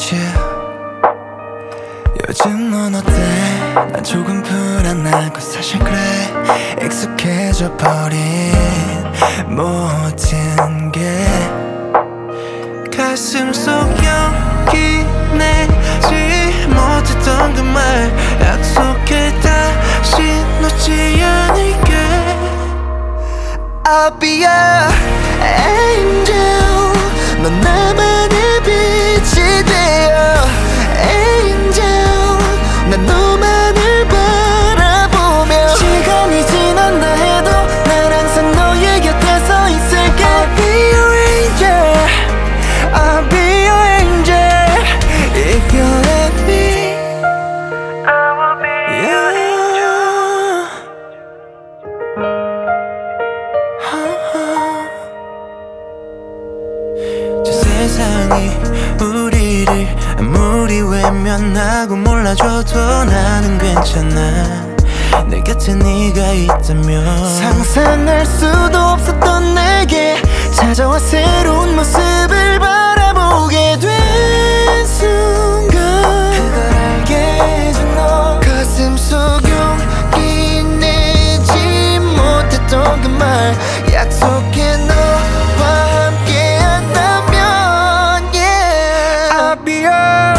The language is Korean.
요즘 넌 어때? 난 조금 불안하고 사실 그래 익숙해져 버린 모든 게 가슴 속 용기 내지 못했던 그 말 약속해 다시 놓지 않을게 I'll be your angel 넌 나만의 빛이 되어 Angel 난 너만을 바라보며 시간이 지난다 해도 난 항상 너의 곁에 서 있을게 I'll be your angel I'll be your angel If you let me I will be your angel 저 세상이 우리를 아무리 외면하고 몰라줘도 나는 괜찮아 내 곁에 네가 있다면 상상할 수도 없었던 내게 찾아와 새로운 모습을 바라보게 된 순간 그걸 알게 해준 너 가슴 속 용기 내지 못했던 그 말 약속해 너와 함께 한다면 Yeah I'll be your